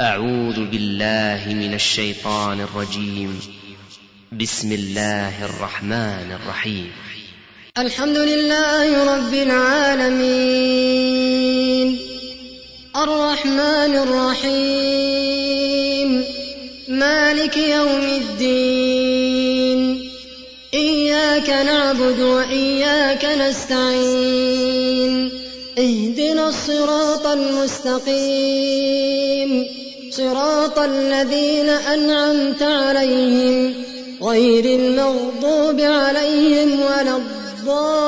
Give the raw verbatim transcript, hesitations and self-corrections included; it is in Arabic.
أعوذ بالله من الشيطان الرجيم. بسم الله الرحمن الرحيم. الحمد لله رب العالمين، الرحمن الرحيم، مالك يوم الدين، إياك نعبد وإياك نستعين، اهدنا الصراط المستقيم، صراط الذين أنعمت عليهم غير المغضوب عليهم ولا الضالين.